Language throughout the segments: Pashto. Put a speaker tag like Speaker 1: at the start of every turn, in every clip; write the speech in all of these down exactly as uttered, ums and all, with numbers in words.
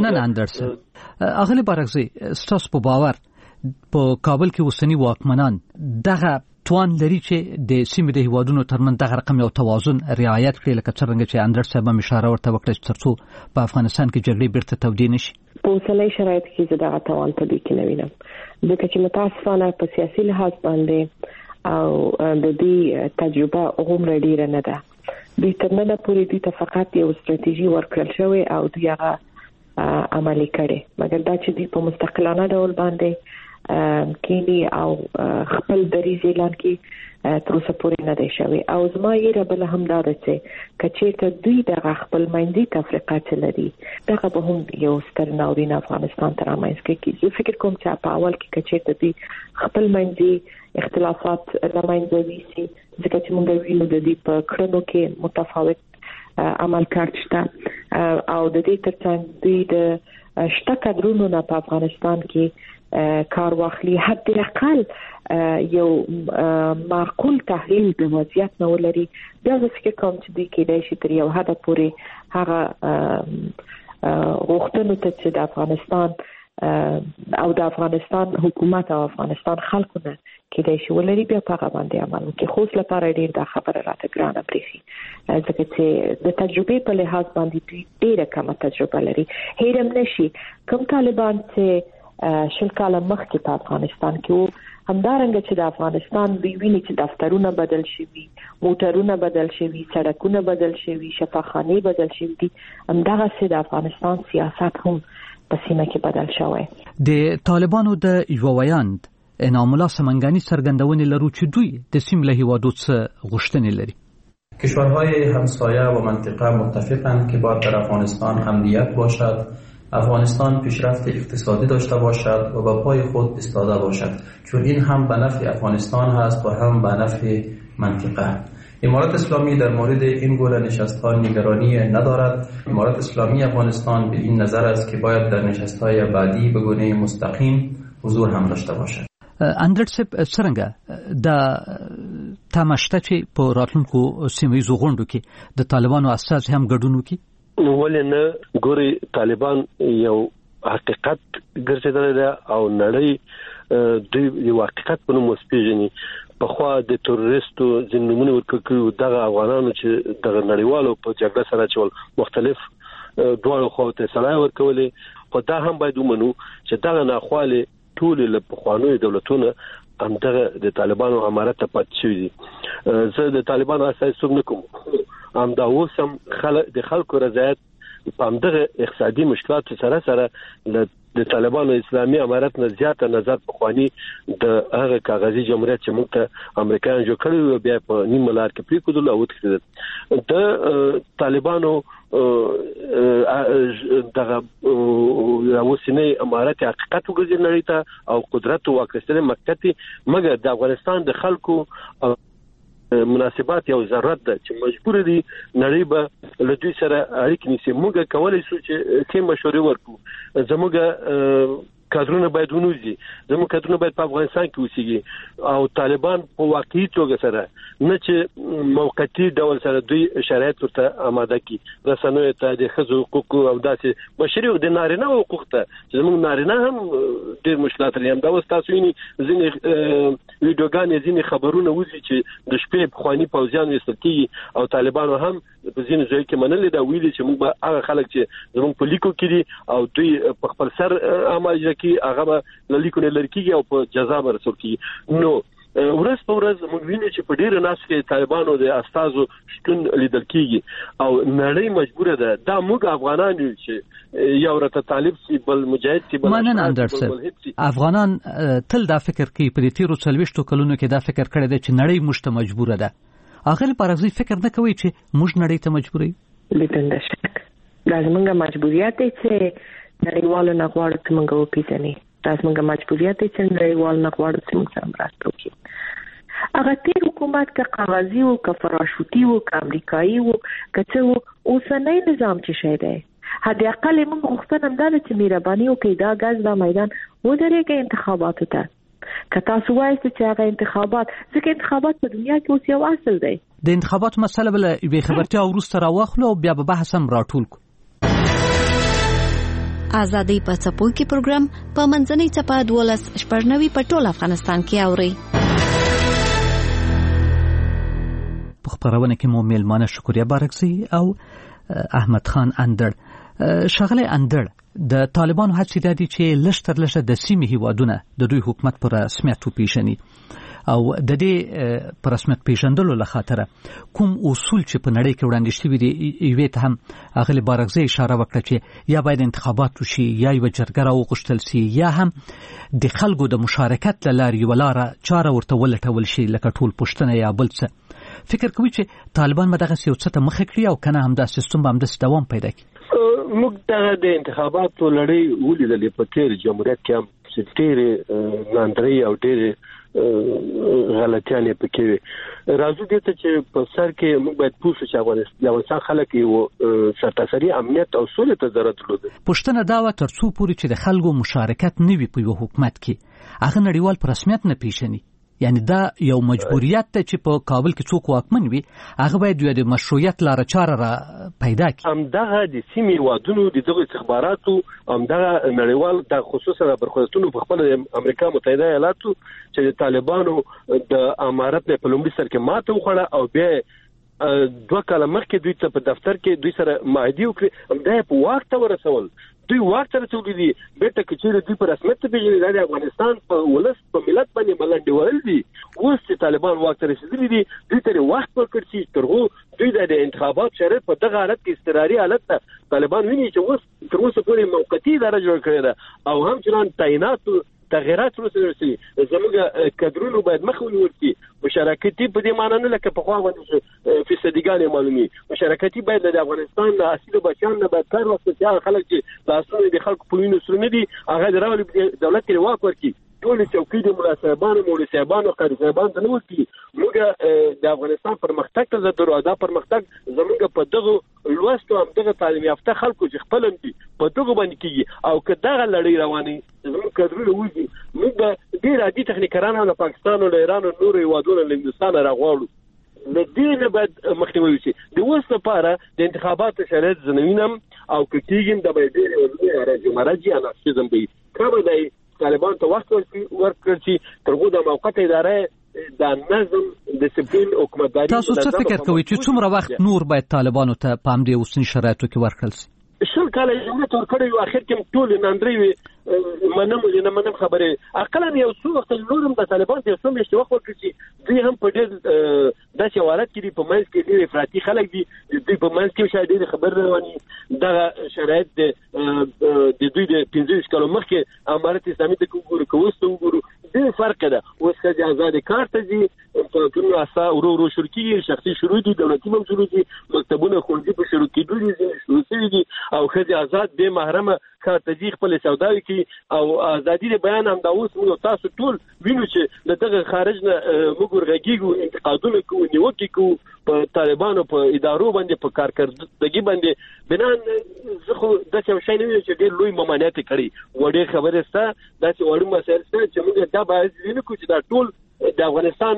Speaker 1: مننه اندرسن. اغلی بارغزي ستاسو په باور په کابل کې اوسنی واکمنان دغه توان لري چې د سیمې د هیوادونو ترمنځ دغه رقم یو توازن رعایت کړي، لکه څنګه چې اندرس صاحب هم اشاره ورته وکړه چې ترڅو په افغانستان کې جګړې بیرته تودې نشي؟
Speaker 2: په اوسنۍ شرایطو کې زه دغه توان په دې کې نه وینم، ځکه چې متاسفانه په سیاسي لحاظ باندې او د دې تجربه عمر ډیره نه ده. د تر نه پورې دې ته فقط یو ستراتیژي ورکړل شوی او دوی هغه عملي کړي، مګر دا چې دوی په مستقلانه ډول باندې کینی او خپل دریځ اعلان کړي تر اوسه پورې نه دی شوی. او زما یې ربل هم دا ده چې کچېته دوی د خپل مندي تفریقات لري دغه به هم یو ستر ناورین افغانستان ته رامنځته کوي. زه فکر کوم چې په اول کې کچېته دوی خپل مندي اختلافات رامنځته وي، ځکه چې موږ وینو د دې په کړنو کې متفاوت عمل کړشته او د دې ترڅنګ دوی د شته کډرونو نه په افغانستان کې کار واخلي، حد اقل یو معقول تحلیل د وضعیت نه ولري. بیا زه فکر کوم چې دوی کېدای شي تر یو حد پورې هغه غوښتنو ته چې د افغانستان او د افغانستان حکومت او افغانستان خلکو نه کېدای شي ولري بیا په هغه باندې عمل وکړي. خو اوس لپاره ډېر دا خبره راته ګرانه برېښي، ځکه چې د تجربې په لحاظ باندې دوی ډېره کمه تجربه لري. هېرم نشي کوم طالبان چې شل کاله مخکې په افغانستان کې وو، همدارنګه چې د افغانستان دوی ویني چې دفترونه بدل شوي، موټرونه بدل شوي، سړکونه بدل شوي، شفاخانې بدل شوي دي، همدغه سي د افغانستان سیاست هم په سیمه کې بدل شوی.
Speaker 1: د طالبانو د یو ویاند انعام الله سمنګانی څرګندونې لرو چې دوی د سیمې له هیوادو څخه غوښتنې لري.
Speaker 3: کشورهای همسایه و منطقه متفقند که باید در افغانستان امنیت باشد، افغانستان پیشرفت اقتصادی داشته باشد و به پای خود ایستاده باشد، چون این هم به نفع افغانستان هست و هم به نفع منطقه. امارات اسلامی در مورد این گونه نشست‌ها نگرانی ندارد. امارات اسلامی افغانستان به این نظر است که باید در نشست‌های بعدی به گونه مستقیم حضور هم داشته باشد.
Speaker 1: اندرسب څنګه د تماشته چې په راتلونکو سیمه‌یزو غونډو کې د طالبانو اساس هم ګډون وکړي؟
Speaker 4: ولې نه؟ ګوري طالبان یو حقیقت ګرځیدل ده او نړۍ دوی یو حقیقت په نوم وسپېژني. په خوا د تروریستو ځینونه ورکړو دغه افغانانو چې دغه نړیوالو په جګړه سره چول مختلف ډول خو ته صلاح ورکولې، خو دا هم باید ومنو چې دغه ناخواله ټول له پخوانیو دولتونو همدغه د طالبانو امارت ته پات شوی دي. زه د طالبانو اساس څوک نه کوم، هم دا اوسم خلک د خلکو رضایت په همدغه اقتصادي مشکلات سره سره د طالبانو اسلامي امارت نه زیاته نظر پخوانی د هغه کاغذي جمهوریت چې موږ ته امریکایان جوړ کړی بیا په نیم لار کې پریکودل او وتښتل. د طالبانو دغه اوسنۍ امارت حقیقت وګرځي نړۍ ته او قدرت او واکستنه مکتي، مګر د افغانستان د خلکو مناسبات یو ضرورت ده چې مجبور دي نړۍ به له دوی سره اړیکې نیسي. موږ کولای شو چې کې مشورې ورکړو، زموږ کادرونه باید ونوځي، زموږ کادرونه باید په افغانستان کې اوسېږي او طالبان په واقعي توګه سره نه چې موقتي ډول سره دوی شرایط ورته آماده کړي، رسنیو ته د ښځو حقوق او داسې بشري او د نارینه حقوق ته چې زموږ نارینه هم ډېر مشکلات لري. همدا اوس تاسو وینئ ځینې ویډیوګانې ځینې خبرونه وځي چې د شپې پخواني پوځیان ویستل کېږي او طالبانو هم په ځینو ځایو کې منلې ده، ویلي چې موږ به هغه خلک چې زموږ په لیکو کې دي او دوی په خپل سر عمل کوي هغه به له لیکو نه لري کېږي او په جزا به رسول کېږي. نو ورځ په ورځ موږ وینو چې په ډېرو ناسو کې طالبانو د استازو شتون لیدل کېږي او نړۍ مجبوره ده دا موږ افغانان یو چې یو راته طالب سي بل مجاهد سي بل
Speaker 1: منن اندرسن. افغانان تل دا فکر کوي په دې تیرو څلويشتو کلونو کې دا فکر کړی دی چې نړۍ موږ ته مجبوره ده. اغل پرغزي فکر نه کوي چې موږ نړۍ ته مجبور یو؟
Speaker 2: لیدل شک دا زموږ مجبوریت دی چې نړیوالو نه غواړو چې موږ وپیژني، دا زموږ مجبوریت دی چې نړیوال نه غواړو چې موږ سره مرسته وکړي. هغه تیر حکومت که کاغذي او که فراشوتي او که امریکایي او که څه اوسنۍ نظام چې شی دی، حد اقل موږ غوښتنه هم دا ده چې مهرباني وکړئ دا ګز دا میدان ودرېږئ انتخاباتو ته. که تاسو وایئ چې هغه انتخابات، ځکه انتخابات په دنیا کې اوس یو اصل دی.
Speaker 1: د انتخاباتو مسله بل یوې خبرتیا وروسته راواخلو او بیا به بحث هم راټول کړو.
Speaker 5: ازادي په څپو کې پروګرام په منځنۍ چپه دولس شپږنوي په ټول افغانستان کې اوري.
Speaker 1: په خبرونه کې مو میلمانه شکریا بارکزي او احمد خان اندړ. شغله اندړ د طالبانو هڅې د دي چې لشتر لشه د سیمې هیوادونه د دوی حکومت پر رسمیت وپیژني او د دې پر رسمیت پیژندلو لخاطر کوم اصول چې په نړۍ کې وړاندې شوي دي یوه ته هم اغلی بارغزي اشاره وکړه چې یا باید انتخابات وشي یا یو جرګه راوغوښتل شي یا هم د خلکو د مشارکت لاره یو لاره چاره ورته ولټول شي لکه ټول پښتنه یا بل څه. فکر کوي چې طالبان مدغه یو څه ته مخ کړی او کنه هم د سیستم باندې دوام پیدا کړي؟
Speaker 4: موږ د انتخاباتو لړۍ ولیدلې په تیر جمهوریت کې هم چې ډېرې ناندرۍ او ډېرې غلطیانې پکې وي. راځو دې ته چې په سر کې موږ باید پوه شو چې افغانستان خلک یو سرتاسري امنیت او سولې ته ضرورت لري.
Speaker 1: پښتنه دا و تر څو پورې چې د خلکو مشارکت نه وي په یو حکومت کې هغه نړیوال په رسمیت نه پیژني. یعنی دا یو مجبوریت ته چې په کابل کې څوک واکمن وي هغه باید د مشروعیت لاره چاره را پیدا کړي.
Speaker 4: همدغه د سیمې وادونو د دغه استخباراتو همدغه نړیوال د خصوصا برخوستونو په خپل امریکا متحده ایالاتو چې د طالبانو د امارت په لومړي سر کې ماته وخوړه او بیا دوه کاله مخکې دوی ته په دفتر کې دوی سره معاهده وکړي همدا په وخت ورسول. دوی وخت راځولې دي بیرته کچېره دوی په رسمیت پیژني د افغانستان په ولس په ملت باندې ملنډي ول دي. اوس چې طالبان وخت رسیدلي دي دوی ته وخت ورکړي ترغو دوی د انتخابات شرط په دغه حالت کې استراري حالت ته طالبان ویني چې اوس تر اوسه پورې موقتی درجه جوړ کړی ده او هم چران تعینات تغیرات ورسره زموږ کډرونو باید مخولي ورتي مشارکتي په دې معنی نه لکه په خوا باندې فیصدګان معلومي مشارکتي باید د افغانستان د اصلي بچان نه باید کار وکړي چې خلک چې تاسو د خلکو په وینو سره نه دي هغه دراولي دولت کې واک ورکړي ټول چوکۍ د مناسبانو مولوی صاحبانو قاری صاحبانو ته نو ورتي موږ د افغانستان پرمختګ ته ضرورت ده. پرمختګ زموږ په دغه لوستو هم دغه تعلیم یافته خلکو چې خپل دي په دغه باندې کیږي او که دغه لړۍ رواني زموږ کډرونه وږي موږ به ډیر عادي تخنیکران له پاکستان او ایران او نور هیوادونو له هندستان راغواړو. د دې نه باید مخنیوي وشي. د اوس لپاره د انتخاباتو شرایط زنوینم او کټیګم د به ډیر راځي مرجي اناستم به کومه دی طالبان ته وخت ورکړي چې ترغو د موقته ادارې د نظم ډیسپلین او حکومتداري.
Speaker 1: تاسو څه فکر کوئ چې څومره وخت نور باید طالبانو ته په همدې اوسنی شرایطو کې ورکړل شي؟
Speaker 4: شل کاله یې تور کړی او اخر کې ټول ناندري منم نه منم خبره اقلا یو څو وخت نورم د طالبان د څو میاشتې وخت ورکړي دوی هم په دې داسې حالت کې په منځ کې ډېر افراطي خلک دي دوی په منځ کې شاید ډېر خبر رواني دا شرایط د دوی د پنځه کالو مخکې امارت اسلامي ته وګورو کوسته وګورو ډېر فرق ده. اوس که آزاد کار ته دي په ټول اساس ورو ورو شرکي شخصي شروع دي دولتي هم شروع دي مکتبونه خونځي په شروع کېدو دي شروع دي او خځه آزاد به محرمه کار ته دي خپل سوداوي کې او ازادي د بیان هم دا اوس موږ تاسو ټول وینو چې دغه خارج نه موږ ورغږیږو انتقادونه کوو نیوکې کوو په طالبانو په ادارو باندې په کارکردګي باندې بنان زه خو د څه شي نه چې ډېر لوی ممانعت کړي وړي خبره ستا د څه وړو مسایل چې موږ دا باید وینو چې دا ټول د افغانستان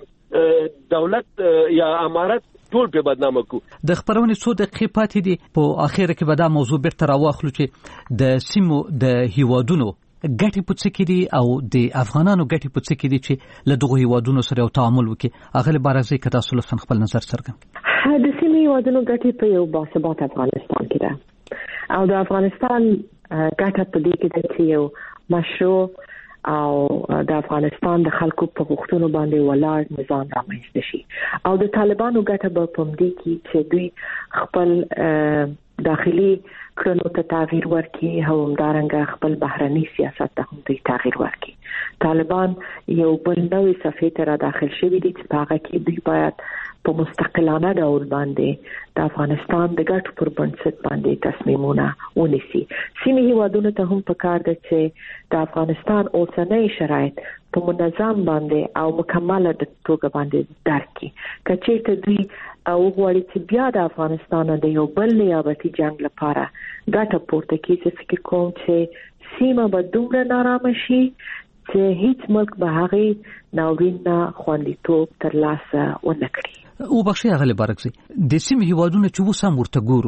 Speaker 4: دولت یا امارت ټول په بدنامه کو.
Speaker 1: د خبرونې څو دقیقې پاتې دي په اخر کې به دا موضوع بیرته راواخلو چې د سیمو د هیوادونو ګټې په څه کې دي او د افغانانو ګټې په څه کې دي چې له دغه هیوادونو سره یو تعامل وکړي. هغه بارزي کدا سولفن خپل نظر څرګند
Speaker 2: کړي. د سیمې هیوادونو ګټې په یو باثبات افغانستان کې ده او د افغانستان ګټه په دې کې ده چې یو مشروع او د افغانستان د خلکو په غوښتنو باندې ولاړ نظام رامنځته شي او د طالبانو ګټه به په دې کې چې دوی خپل داخلي کړنو ته تغییر ورکړي او همدارنګه خپل بهرني سیاست ته هم تغییر ورکړي. طالبان یو بل نوې صفحه ته را داخل شوي دي چې په هغه کې دوی باید په مستقلانه ډول باندې د افغانستان د ګټو پر بنسټ باندې تصمیمونه ونیسي. سیمې هیوادونو ته هم پکار ده چې د افغانستان اوسنۍ شرایط په منظم باندې او مکمله د توګه باندې درک کړي. که چېرته دوی وغواړي چې بیا د افغانستان د یو بل نیابتي جنگ لپاره ګټه پورته کړي، زه فکر کوم چې سیمه به دومره نارامه شي چې هیڅ ملک به هغې ناورین نه خوندیتوب ترلاسه ونه کړي.
Speaker 1: او بخښي هغه بارکزي د سیمې هیوادونو چې اوس هم ورته ګورو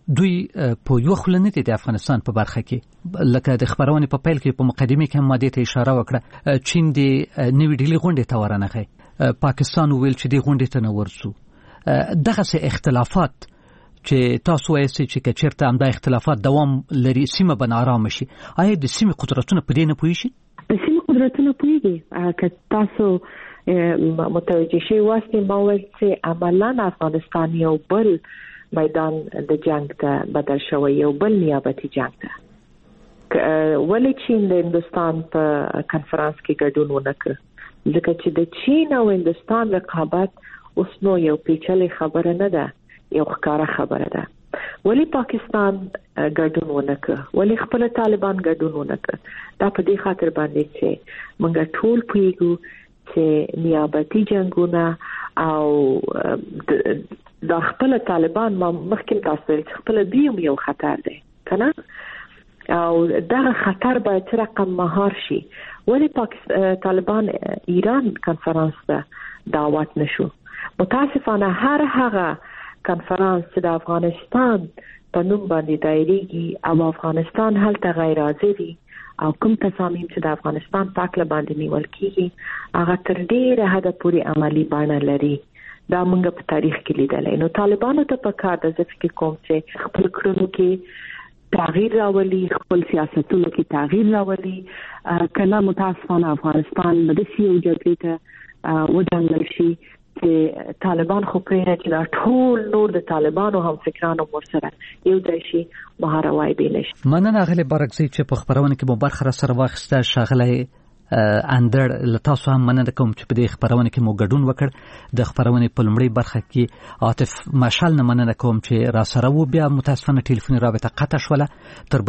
Speaker 1: دوی په یو خلنه د افغانستان په برخه کې لکه د خبرونه په پیل کې په مقدمه کې ماده ته اشاره وکړه چین د نوې ډیلی غونډې ته ورنغی پاکستان ویل چې د غونډې ته نه ورسو دغه سه اختلافات چې تاسو یې چې چیرته هم د اختلافات دوام لري سیمه بن آرام شي آیا د سیمه قدرتونو په دې نه پوي شي
Speaker 2: د سیمه قدرتونو پويږي که تاسو متوجه شي واسطه باور چې عملاً افغانستان یو بل میدان د جنگ ته بدل شوی یو بل نیابتي جنگ ته ولې چین د هندستان په کانفرنس کې ګډون ونکړ ځکه چې د چین او هندستان رقابت اوس نو یو پیچلې خبره نه ده یو ښکاره خبره ده ولې پاکستان ګډون ونکړ ولې خپل طالبان ګډون ونکړ دا په دې خاطر باندې چې موږ ټول پوهیږو چې نیابتي جنگونه او د خپل طالبان مخکې تاسو چې خپل دیوم یو خطر دی کنه او دا خطر باید چې رقم مهار شي ولې پاکستان طالبان ایران کانفرنس ته دعوت نشو متاسفانه هر هغه کانفرنس چې د افغانستان په نوم باندې دایریږي او افغانستان هلته غیر حاضر او کوم تصامیم چې د افغانستان پاکله باندې نیول کیږي هغه تر ډیره حد پورې عملی بڼه لري دا موږ په تاریخ کې لیدلې نو طالبانو ته په کار د ځکه کوم چې خپل کړنو کې تغییر راولي خپل سیاستونو کې تغییر راولي کله متاسفانه افغانستان د سیو جګړې ته ودانل شي چې طالبان خو پرې چې دا ټول نور د طالبانو هم فکرانو ورسره یو ځای شي مهاروای دی نشي
Speaker 1: مننه غلي برکزي چې په خبرونه کې مو برخه سره واخسته شاغله اندر لتاسو هم مننه کوم چې په دې خبرونه کې مو ګډون وکړ د خبرونه په لومړی برخه کې عاطف مشال نه مننه کوم چې را سره و بیا متاسفانه ټلیفوني رابطه قطع شوله تر